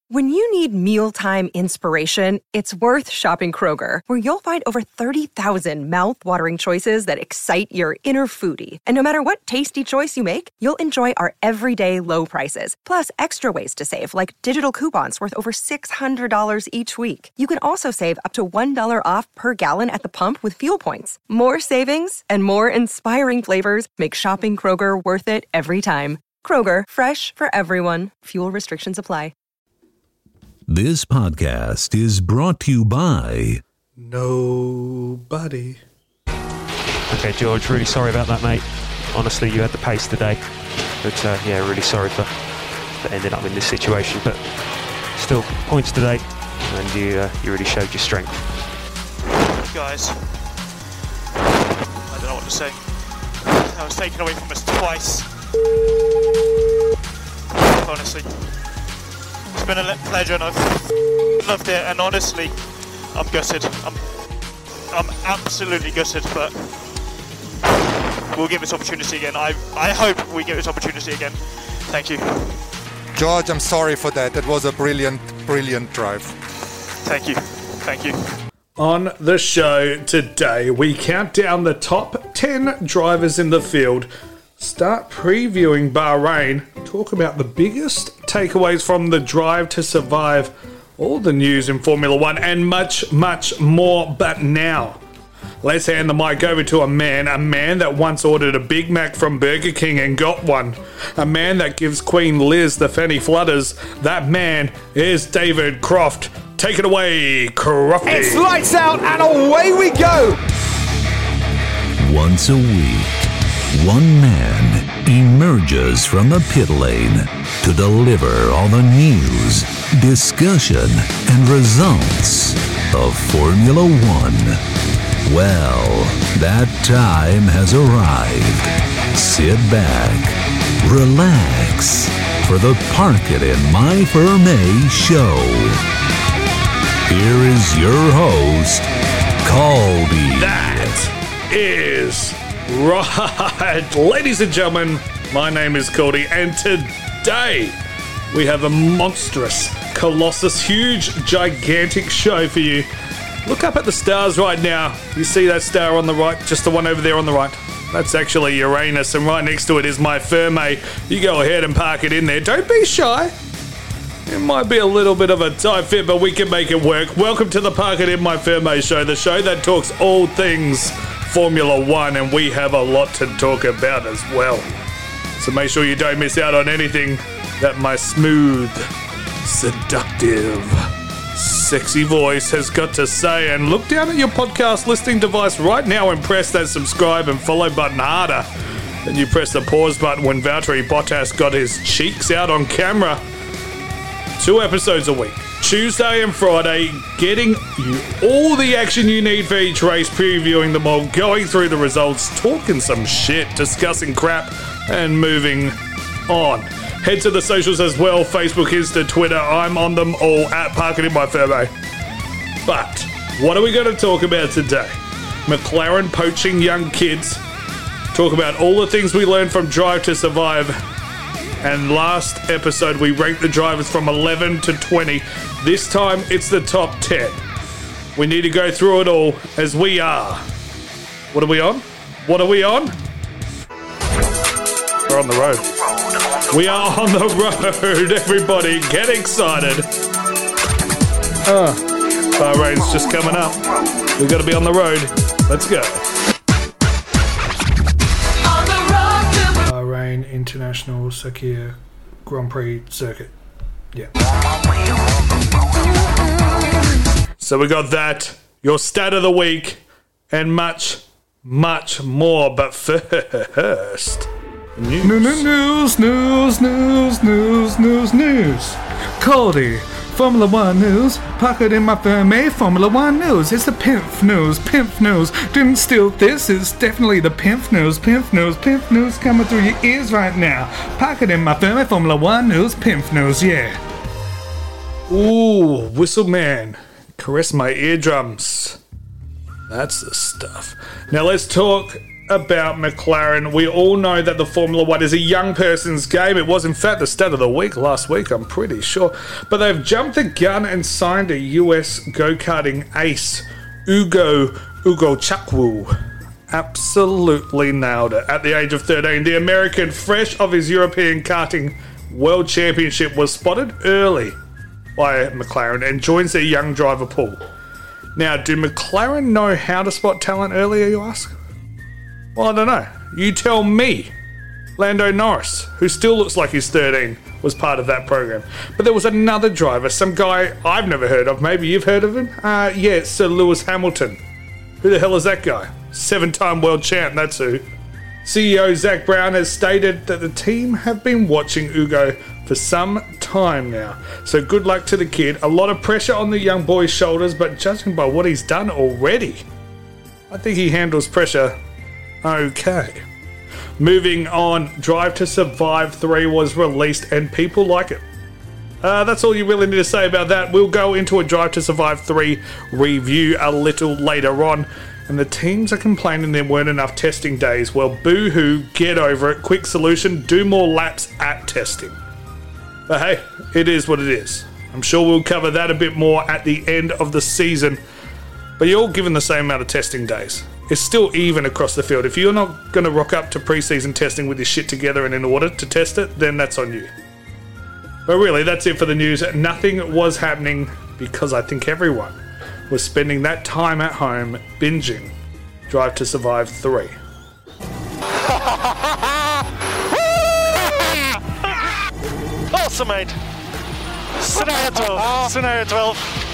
When you need mealtime inspiration, it's worth shopping Kroger, where you'll find over 30,000 mouth-watering choices that excite your inner foodie. And no matter what tasty choice you make, you'll enjoy our everyday low prices, plus extra ways to save, like digital coupons worth over $600 each week. You can also save up to $1 off per gallon at the pump with fuel points. More savings and more inspiring flavors make shopping Kroger worth it every time. Kroger, fresh for everyone. Fuel restrictions apply. This podcast is brought to you by Nobody. Okay, George, really sorry about that, mate. Honestly, you had the pace today. But, really sorry for ending up in this situation. But still, points today, and you really showed your strength. Guys, I don't know what to say. I was taken away from us twice. Honestly. It's been a pleasure and I've loved it, and honestly, I'm gutted. I'm absolutely gutted, but we'll give this opportunity again. I hope we get this opportunity again. Thank you. George, I'm sorry for that. That was a brilliant drive. Thank you. Thank you. On the show today, we count down the top 10 drivers in the field, start previewing Bahrain, talk about the biggest takeaways from the Drive to Survive, all the news in Formula One, and much, much more. But now, let's hand the mic over to a man that once ordered a Big Mac from Burger King and got one, a man that gives Queen Liz the fanny flutters. That man is David Croft. Take it away, Crofty. It's lights out and away we go. Once a week, one man emerges from the pit lane to deliver all the news, discussion, and results of Formula One. Well, that time has arrived. Sit back, relax, for the Park It in My Ferme show. Here is your host, Caldy. That is right. Ladies and gentlemen, my name is Caldy, and today we have a monstrous, colossus, huge, gigantic show for you. Look up at the stars right now. You see that star on the right? Just the one over there on the right. That's actually Uranus, and right next to it is my Ferme. You go ahead and park it in there. Don't be shy. It might be a little bit of a tight fit, but we can make it work. Welcome to the Park It in My Ferme show, the show that talks all things Formula One, and we have a lot to talk about as well. So make sure you don't miss out on anything that my smooth, seductive, sexy voice has got to say. And look down at your podcast listening device right now and press that subscribe and follow button harder than you press the pause button when Valtteri Bottas got his cheeks out on camera. 2 episodes a week, Tuesday and Friday, getting you all the action you need for each race, previewing them all, going through the results, talking some shit, discussing crap, and moving on. Head to the socials as well, Facebook, Insta, Twitter. I'm on them all at Park It in My Ferme. But what are we going to talk about today? McLaren poaching young kids. Talk about all the things we learned from Drive to Survive. And last episode, we ranked the drivers from 11 to 20. This time, it's the top 10. We need to go through it all, as we are. What are we on? What are we on? We're on the road. We are on the road, everybody. Get excited. Bahrain's just coming up. We got to be on the road. Let's go. Bahrain International Sakhir Grand Prix Circuit. Yeah. So we got that, your stat of the week, and much, much more. But first, news. Caldy, Formula One news. Park It in My Ferme, Formula One news. It's the Pimp news. Didn't steal this. It's definitely the Pimp news coming through your ears right now. Park It in My Ferme, Formula One news. Pimp news, yeah. Ooh, Whistle Man, caress my eardrums. That's the stuff. Now let's talk about McLaren. We all know that the Formula One is a young person's game. It was, in fact, the stat of the week last week, I'm pretty sure. But they've jumped the gun and signed a US go-karting ace, Ugo Chakwu. Absolutely nailed it. At the age of 13, the American, fresh off his European karting World Championship, was spotted early by McLaren and joins their young driver pool. Now, do McLaren know how to spot talent earlier, you ask? Well, I don't know. You tell me. Lando Norris, who still looks like he's 13, was part of that program. But there was another driver, some guy I've never heard of. Maybe you've heard of him? Yeah, it's Sir Lewis Hamilton. Who the hell is that guy? 7-time world champ, that's who. CEO Zach Brown has stated that the team have been watching Ugo for some time now. So good luck to the kid. A lot of pressure on the young boy's shoulders, but judging by what he's done already, I think he handles pressure okay. Moving on, Drive to Survive 3 was released and people like it. That's all you really need to say about that. We'll go into a Drive to Survive 3 review a little later on. And the teams are complaining there weren't enough testing days. Well, boo-hoo, get over it. Quick solution, do more laps at testing. But hey, it is what it is. I'm sure we'll cover that a bit more at the end of the season. But you're all given the same amount of testing days. It's still even across the field. If you're not going to rock up to pre-season testing with your shit together and in order to test it, then that's on you. But really, that's it for the news. Nothing was happening because I think everyone was spending that time at home binging Drive to Survive 3. Awesome, mate. Scenario 12. Scenario 12.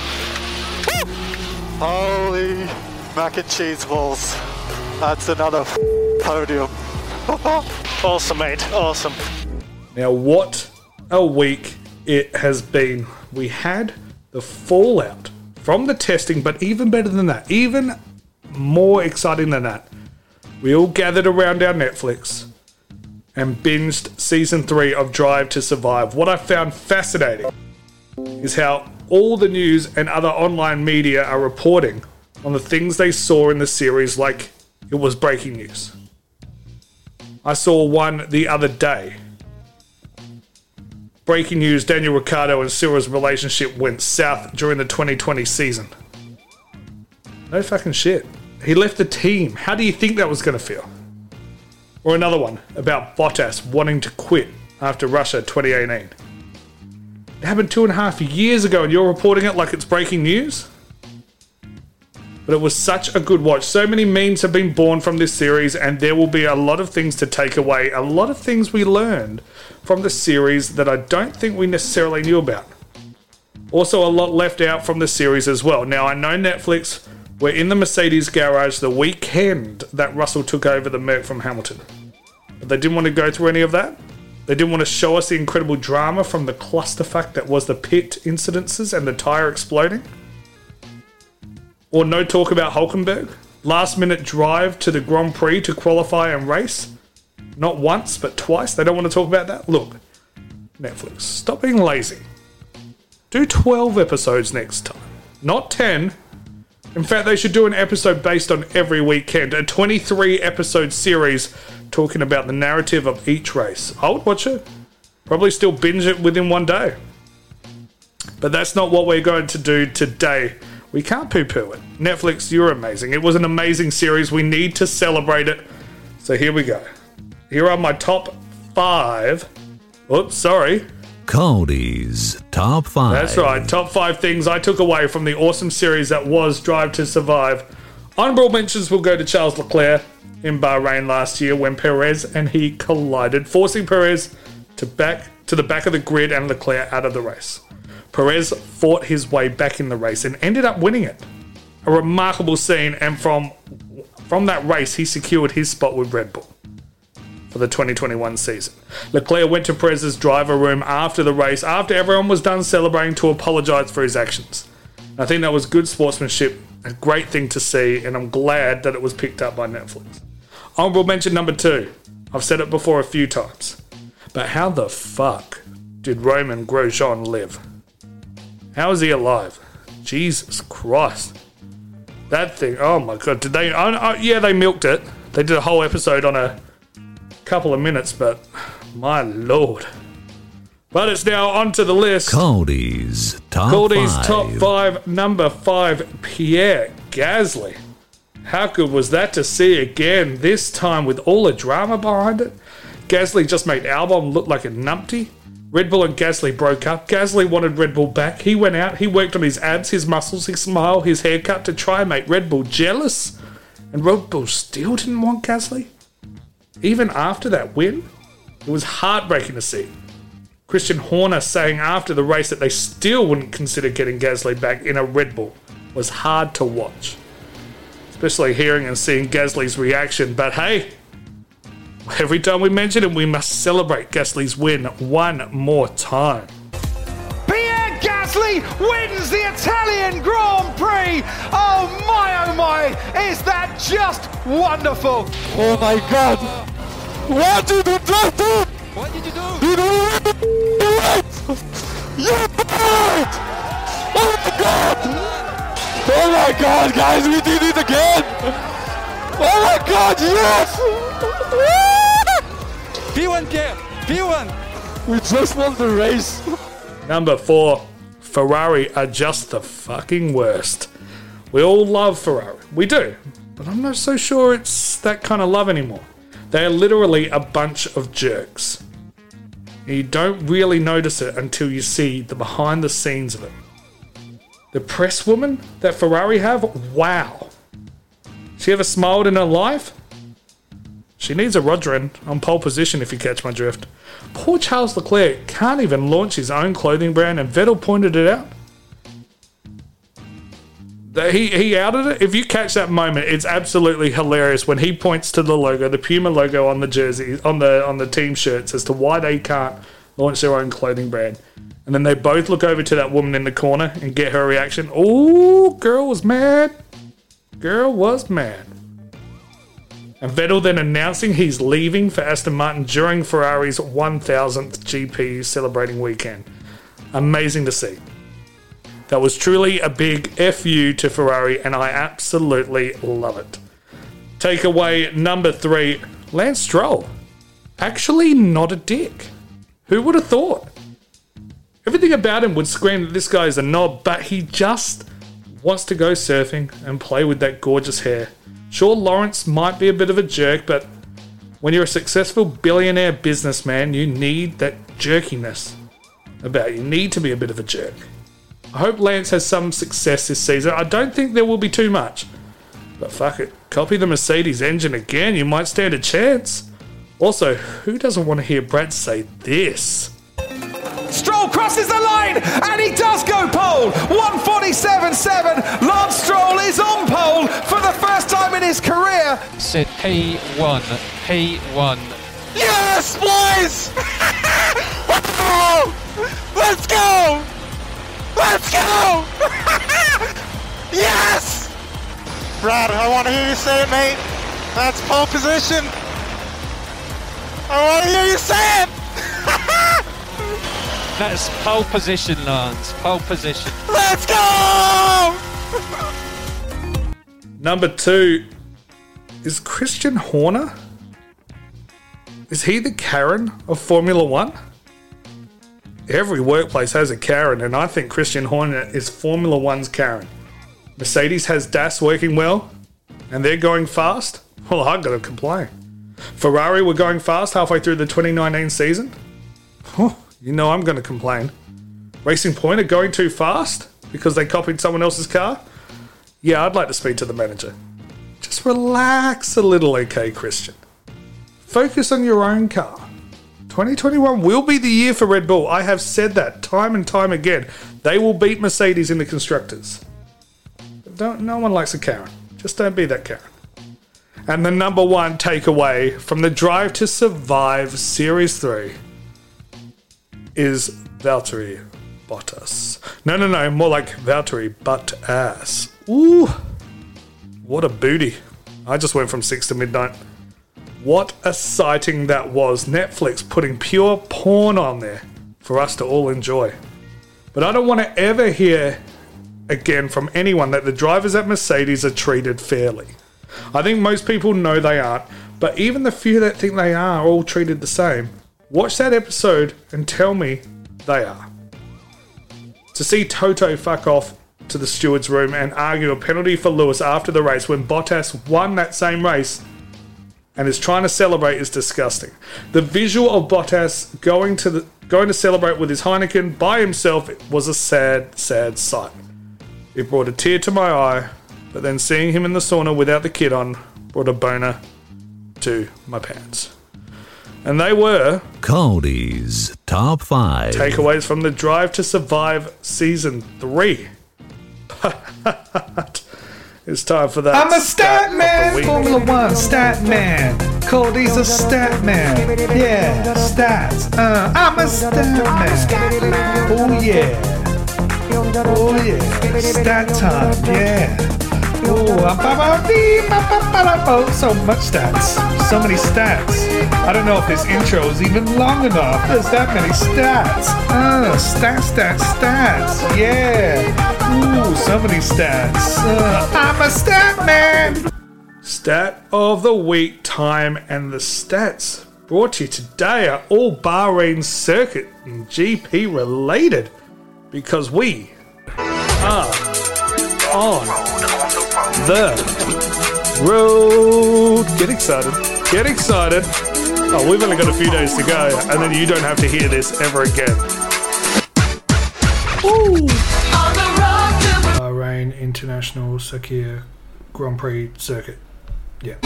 Holy mac and cheese balls. That's another podium. Awesome, mate. Awesome. Now, what a week it has been. We had the fallout from the testing, but even better than that, even more exciting than that, we all gathered around our Netflix and binged Season 3 of Drive to Survive. What I found fascinating is how all the news and other online media are reporting on the things they saw in the series like it was breaking news. I saw one the other day. Breaking news, Daniel Ricciardo and Cyril's relationship went south during the 2020 season. No fucking shit. He left the team. How do you think that was going to feel? Or another one about Bottas wanting to quit after Russia 2018. It happened 2.5 years ago and you're reporting it like it's breaking news? But it was such a good watch. So many memes have been born from this series and there will be a lot of things to take away. A lot of things we learned from the series that I don't think we necessarily knew about. Also a lot left out from the series as well. Now I know Netflix were in the Mercedes garage the weekend that Russell took over the Merc from Hamilton. But they didn't want to go through any of that. They didn't want to show us the incredible drama from the clusterfuck that was the pit incidences and the tyre exploding. Or no talk about Hulkenberg. Last minute drive to the Grand Prix to qualify and race. Not once, but twice. They don't want to talk about that. Look, Netflix, stop being lazy. Do 12 episodes next time. Not 10. In fact, they should do an episode based on every weekend. A 23 episode series talking about the narrative of each race. I would watch it. Probably still binge it within one day. But that's not what we're going to do today. We can't poo-poo it. Netflix, you're amazing. It was an amazing series. We need to celebrate it. So here we go. Here are my top 5. Oops, sorry. Cody's Top 5. That's right. Top 5 things I took away from the awesome series that was Drive to Survive. Honorable mentions will go to Charles Leclerc in Bahrain last year when Perez and he collided, forcing Perez to the back of the grid and Leclerc out of the race. Perez fought his way back in the race and ended up winning it. A remarkable scene, and from that race, he secured his spot with Red Bull for the 2021 season. Leclerc went to Perez's driver room after the race, after everyone was done celebrating, to apologise for his actions. I think that was good sportsmanship, a great thing to see, and I'm glad that it was picked up by Netflix. Honorable mention number 2. I've said it before a few times, but how the fuck did Romain Grosjean live? How is he alive? Jesus Christ. That thing, oh my God, did they... yeah, they milked it. They did a whole episode on a couple of minutes, but my lord. But it's now onto the list. Cody's top Cody's five. top 5, number 5, Pierre Gasly. How good was that to see again, this time with all the drama behind it? Gasly just made Albon look like a numpty. Red Bull and Gasly broke up. Gasly wanted Red Bull back. He went out, he worked on his abs, his muscles, his smile, his haircut to try and make Red Bull jealous. And Red Bull still didn't want Gasly. Even after that win, it was heartbreaking to see. Christian Horner saying after the race that they still wouldn't consider getting Gasly back in a Red Bull was hard to watch. Especially hearing and seeing Gasly's reaction. But hey, every time we mention him, we must celebrate Gasly's win one more time. Pierre Gasly wins the Italian Grand Prix. Oh my, is that just wonderful? Oh my god! What did you do? What did you do? You do it! You did it! Oh my god! Oh my god, guys, we did it again! Oh my god, yes! P1 Pierre, P1. We just won the race. Number 4, Ferrari are just the fucking worst. We all love Ferrari. We do. But I'm not so sure it's that kind of love anymore. They are literally a bunch of jerks. You don't really notice it until you see the behind the scenes of it. The press woman that Ferrari have, wow. She ever smiled in her life? She needs a Rodrin on pole position if you catch my drift. Poor Charles Leclerc can't even launch his own clothing brand, and Vettel pointed it out. He outed it. If you catch that moment, it's absolutely hilarious when he points to the logo, the Puma logo on the jersey, on the team shirts, as to why they can't launch their own clothing brand. And then they both look over to that woman in the corner and get her reaction. Oh, girl was mad. Girl was mad. And Vettel then announcing he's leaving for Aston Martin during Ferrari's 1000th GP celebrating weekend. Amazing to see. That was truly a big FU to Ferrari, and I absolutely love it. Takeaway number 3, Lance Stroll. Actually not a dick. Who would have thought? Everything about him would scream that this guy is a knob, but he just wants to go surfing and play with that gorgeous hair. Sure, Lawrence might be a bit of a jerk, but when you're a successful billionaire businessman, you need that jerkiness about you. You need to be a bit of a jerk. I hope Lance has some success this season. I don't think there will be too much. But fuck it. Copy the Mercedes engine again. You might stand a chance. Also, who doesn't want to hear Brad say this? Stroll crosses the line, and he does go pole. 1:47.7. Lance Stroll is on pole for the first time in his career. Said P1. Yes, boys! Let's go! Let's go! Yes! Brad, I want to hear you say it, mate. That's pole position. I want to hear you say it! That's pole position, Lance. Pole position. Let's go! Number 2 is Christian Horner. Is he the Karen of Formula 1? Every workplace has a Karen, and I think Christian Horner is Formula 1's Karen. Mercedes has DAS working well, and they're going fast. Well, I've got to complain. Ferrari were going fast halfway through the 2019 season. You know I'm going to complain. Racing Point are going too fast because they copied someone else's car. Yeah, I'd like to speak to the manager. Just relax a little, okay, Christian. Focus on your own car. 2021 will be the year for Red Bull. I have said that time and time again. They will beat Mercedes in the constructors. But no one likes a Karen. Just don't be that Karen. And the number 1 takeaway from the Drive to Survive Series 3 is Valtteri Bottas. No, more like Valtteri Butt-ass. Ooh, what a booty. I just went from 6 to midnight. What a sighting that was. Netflix putting pure porn on there for us to all enjoy. But I don't want to ever hear again from anyone that the drivers at Mercedes are treated fairly. I think most people know they aren't, but even the few that think they are all treated the same. Watch that episode and tell me they are. To see Toto fuck off to the steward's room and argue a penalty for Lewis after the race when Bottas won that same race and is trying to celebrate is disgusting. The visual of Bottas going to celebrate with his Heineken by himself was a sad, sad sight. It brought a tear to my eye, but then seeing him in the sauna without the kit on brought a boner to my pants. And they were Cody's Top 5 takeaways from the Drive to Survive Season 3. It's time for that. I'm a stat man, Formula One stat man. Cody's a stat man. Yeah, stats. I'm a stat man. Oh yeah. Oh yeah. Stat time. Yeah. Oh, so much stats. So many stats. I don't know if this intro is even long enough. There's that many stats. Stats. Yeah. Ooh, so many stats. I'm a stat man. Stat of the week time, and the stats brought to you today are all Bahrain circuit and GP related because we are on the road. Get excited. Get excited. Oh, we've only got a few days to go, and then you don't have to hear this ever again. Ooh. Bahrain International Sakhir Grand Prix Circuit. Yeah.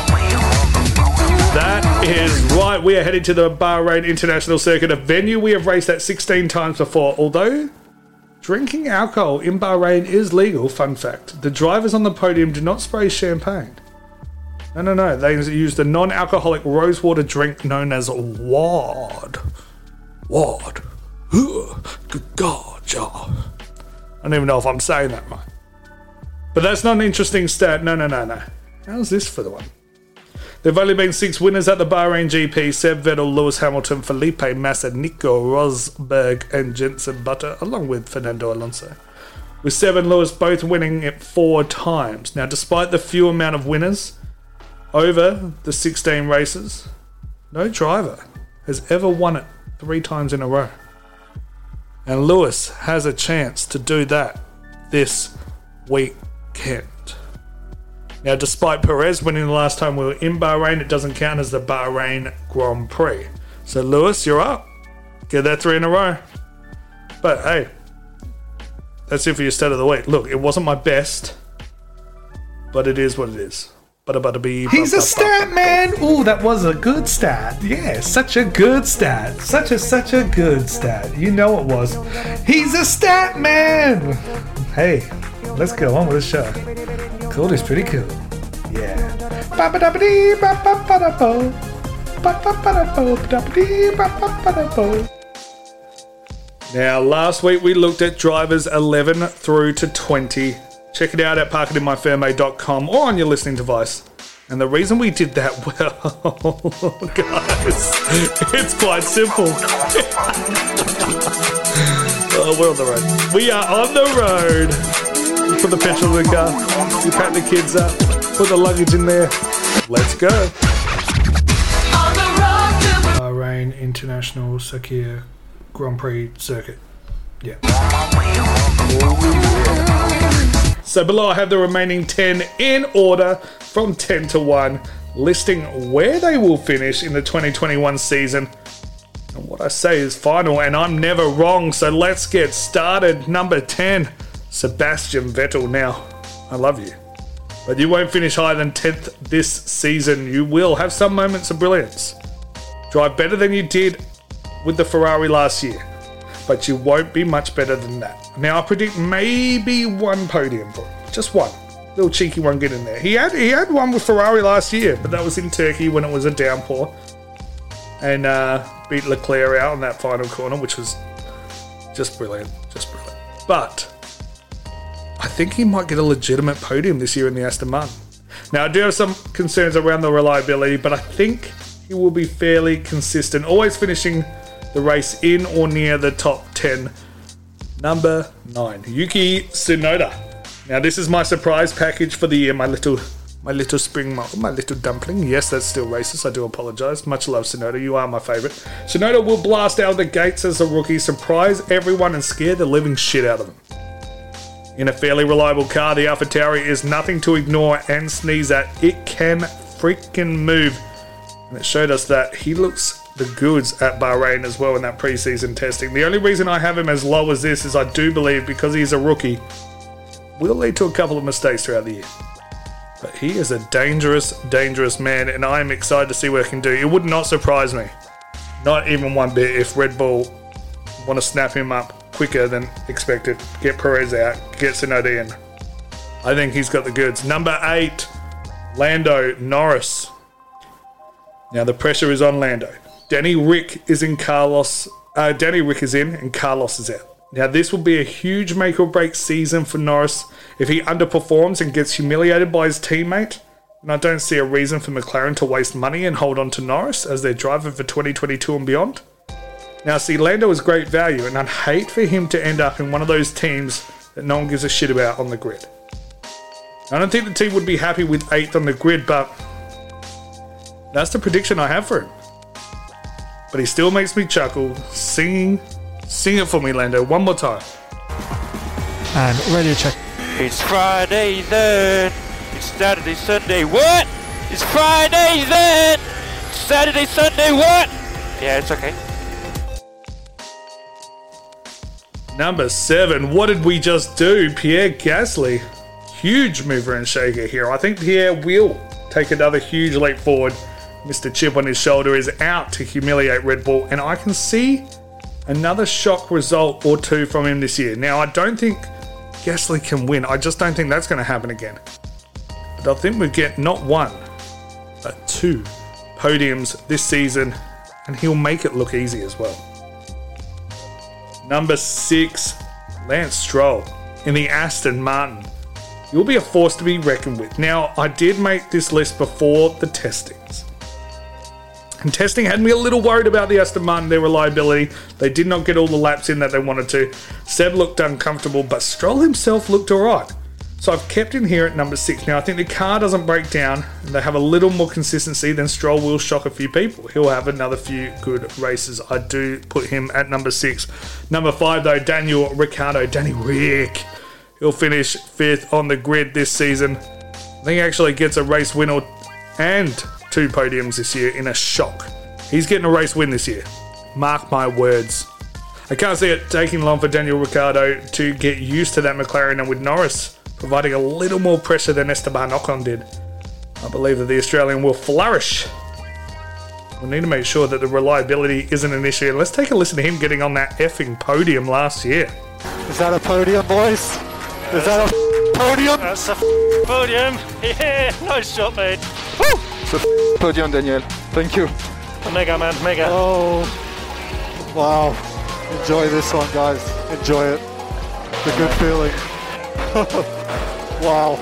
That is right. We are heading to the Bahrain International Circuit, a venue we have raced at 16 times before. Although drinking alcohol in Bahrain is legal, fun fact, the drivers on the podium do not spray champagne. No. They use the non-alcoholic rosewater drink known as WAD. WAD. Good God, y'all. I don't even know if I'm saying that right. But that's not an interesting stat. No. How's this for the one? There have only been 6 winners at the Bahrain GP: Seb Vettel, Lewis Hamilton, Felipe Massa, Nico Rosberg and Jenson Button, along with Fernando Alonso. With Seb and Lewis both winning it 4 times. Now, despite the few amount of winners over the 16 races, no driver has ever won it 3 times in a row. And Lewis has a chance to do that this weekend. Now, despite Perez winning the last time we were in Bahrain, it doesn't count as the Bahrain Grand Prix. So, Lewis, you're up. Get that 3 in a row. But, hey, that's it for your stat of the week. Look, it wasn't my best, but it is what it is. He's a stat man. Ooh, that was a good stat. Yeah, such a good stat. Such a good stat. You know it was. He's a stat man. Hey, let's go on with the show. Cody's pretty cool. Yeah. Now, last week we looked at drivers 11 through to 20. Check it out at parkitinmyfairmate.com or on your listening device. And the reason we did that, well, guys, it's quite simple. Oh, we're on the road. We are on the road. You put the petrol in the car. You pack the kids up. Put the luggage in there. Let's go. Bahrain International Sakhir Grand Prix Circuit. Yeah. So below I have the remaining 10 in order from 10 to 1, listing where they will finish in the 2021 season. And what I say is final, and I'm never wrong, so let's get started. Number 10, Sebastian Vettel. Now, I love you, but you won't finish higher than 10th this season. You will have some moments of brilliance. Drive better than you did with the Ferrari last year, but you won't be much better than that. Now, I predict maybe 1 podium for him. Just 1. Little cheeky one get in there. He had one with Ferrari last year, but that was in Turkey when it was a downpour. And beat Leclerc out on that final corner, which was just brilliant. But I think he might get a legitimate podium this year in the Aston Martin. Now, I do have some concerns around the reliability, but I think he will be fairly consistent, always finishing the race in or near the top 10. Number 9, Yuki Tsunoda. Now, this is my surprise package for the year, my little My little spring mole, my little dumpling. Yes, that's still racist. I do apologise. Much love, Tsunoda. You are my favourite. Tsunoda will blast out of the gates as a rookie, surprise everyone and scare the living shit out of them. In a fairly reliable car, the AlphaTauri is nothing to ignore and sneeze at. It can freaking move. And it showed us that he looks the goods at Bahrain as well in that pre-season testing. The only reason I have him as low as this is I do believe because he's a rookie will lead to a couple of mistakes throughout the year. But he is a dangerous, dangerous man, and I am excited to see what he can do. It would not surprise me, not even one bit, if Red Bull want to snap him up quicker than expected. Get Perez out, get Tsunoda in. I think he's got the goods. Number 8, Lando Norris. Now the pressure is on Lando. Danny Rick is in, and Carlos is out. Now, this will be a huge make-or-break season for Norris. If he underperforms and gets humiliated by his teammate, then I don't see a reason for McLaren to waste money and hold on to Norris as their driver for 2022 and beyond. Now, see, Lando is great value, and I'd hate for him to end up in one of those teams that no one gives a shit about on the grid. I don't think the team would be happy with 8th on the grid, but that's the prediction I have for him. But he still makes me chuckle, sing it for me, Lando, one more time. And radio check. It's Friday then. It's Saturday, Sunday. What? It's Friday then. Saturday, Sunday. What? Yeah, it's okay. Number 7. What did we just do? Pierre Gasly. Huge mover and shaker here. I think Pierre will take another huge leap forward. Mr. Chip on his shoulder is out to humiliate Red Bull, and I can see another shock result or two from him this year. Now, I don't think Gasly can win. I just don't think that's going to happen again. But I think we get not 1, but 2 podiums this season, and he'll make it look easy as well. Number 6, Lance Stroll in the Aston Martin. You'll be a force to be reckoned with. Now, I did make this list before the testings. And testing had me a little worried about the Aston Martin, their reliability. They did not get all the laps in that they wanted to. Seb looked uncomfortable, but Stroll himself looked alright. So I've kept him here at number 6. Now, I think the car doesn't break down, and they have a little more consistency, then Stroll will shock a few people. He'll have another few good races. I do put him at number 6. Number 5, though, Daniel Ricciardo. Danny Rick. He'll finish 5th on the grid this season. I think he actually gets a race win and 2 podiums this year in a shock. He's getting a race win this year. Mark my words. I can't see it taking long for Daniel Ricciardo to get used to that McLaren, and with Norris providing a little more pressure than Esteban Ocon did, I believe that the Australian will flourish. We need to make sure that the reliability isn't an issue. And let's take a listen to him getting on that effing podium last year. Is that a podium, boys? Is that a podium? That's a podium. Yeah, nice shot, mate. Woo! It's a podium, Daniel. Thank you. Mega, man, mega. Oh, wow. Enjoy this one, guys. Enjoy it. It's a good feeling. Wow.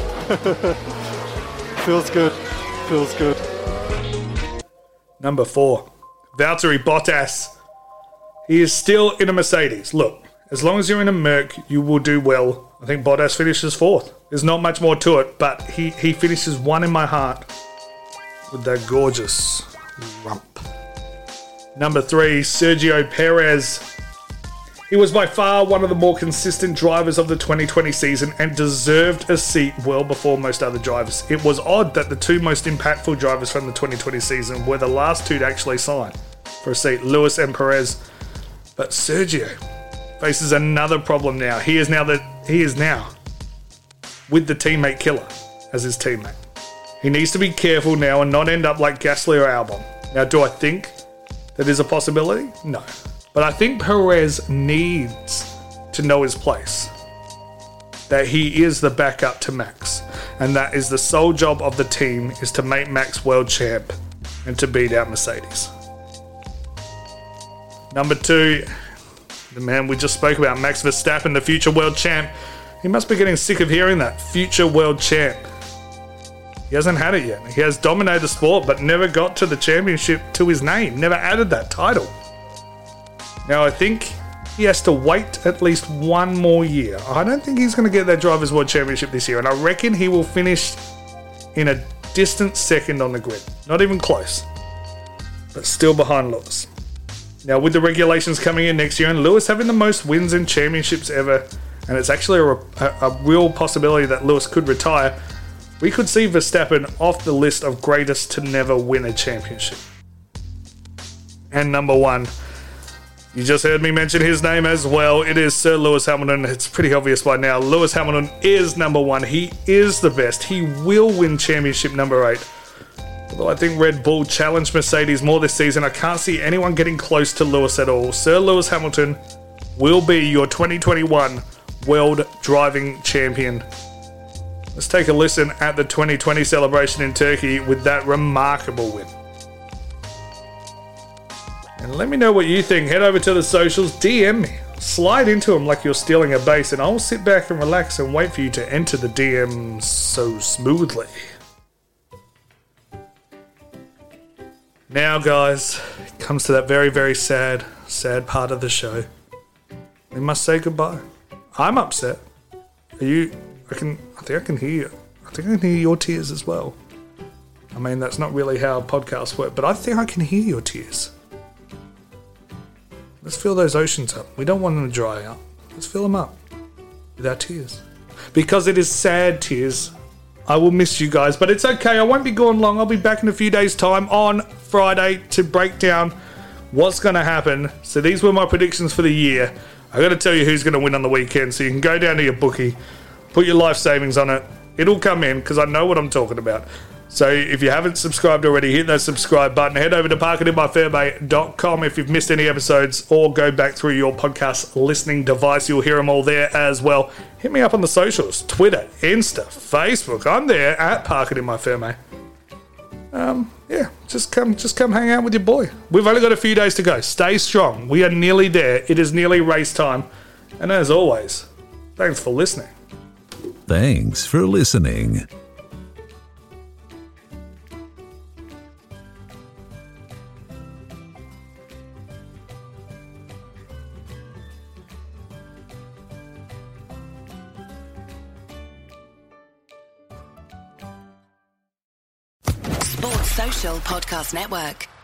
Feels good. Feels good. Number 4, Valtteri Bottas. He is still in a Mercedes. Look, as long as you're in a Merc, you will do well. I think Bottas finishes 4th. There's not much more to it, but he finishes 1 in my heart with that gorgeous rump. Number 3, Sergio Perez. He was by far one of the more consistent drivers of the 2020 season and deserved a seat well before most other drivers. It was odd that the 2 most impactful drivers from the 2020 season were the last 2 to actually sign for a seat, Lewis and Perez. But Sergio faces another problem now. He is now with the teammate killer as his teammate. He needs to be careful now and not end up like Gasly or Albon. Now, do I think that is a possibility? No. But I think Perez needs to know his place. That he is the backup to Max. And that is the sole job of the team, is to make Max world champ and to beat out Mercedes. Number 2, the man we just spoke about, Max Verstappen, the future world champ. He must be getting sick of hearing that, future world champ. He hasn't had it yet. He has dominated the sport, but never got to the championship to his name. Never added that title. Now, I think he has to wait at least 1 more year. I don't think he's going to get that Drivers' World Championship this year, and I reckon he will finish in a distant second on the grid. Not even close, but still behind Lewis. Now, with the regulations coming in next year and Lewis having the most wins in championships ever, and it's actually a real possibility that Lewis could retire, we could see Verstappen off the list of greatest to never win a championship. And number one, you just heard me mention his name as well. It is Sir Lewis Hamilton. It's pretty obvious by now. Lewis Hamilton is number one. He is the best. He will win championship number 8. Although I think Red Bull challenged Mercedes more this season, I can't see anyone getting close to Lewis at all. Sir Lewis Hamilton will be your 2021 World Driving Champion. Let's take a listen at the 2020 celebration in Turkey with that remarkable win. And let me know what you think. Head over to the socials, DM me, slide into them like you're stealing a base, and I'll sit back and relax and wait for you to enter the DMs so smoothly. Now, guys, it comes to that very, very sad part of the show. We must say goodbye. I'm upset. Are you? I think I can hear you. I think I can hear your tears as well. I mean, that's not really how podcasts work, but I think I can hear your tears. Let's fill those oceans up. We don't want them to dry out. Let's fill them up with our tears. Because it is sad tears. I will miss you guys, but it's okay. I won't be gone long. I'll be back in a few days' time on Friday to break down what's going to happen. So these were my predictions for the year. I got to tell you who's going to win on the weekend, so you can go down to your bookie, put your life savings on it. It'll come in because I know what I'm talking about. So if you haven't subscribed already, hit that subscribe button. Head over to parkitinmyfairbay.com if you've missed any episodes, or go back through your podcast listening device. You'll hear them all there as well. Hit me up on the socials, Twitter, Insta, Facebook. I'm there at parkitinmyfairbay. Yeah, just come hang out with your boy. We've only got a few days to go. Stay strong. We are nearly there. It is nearly race time. And as always, thanks for listening. Thanks for listening. Sports Social Podcast Network.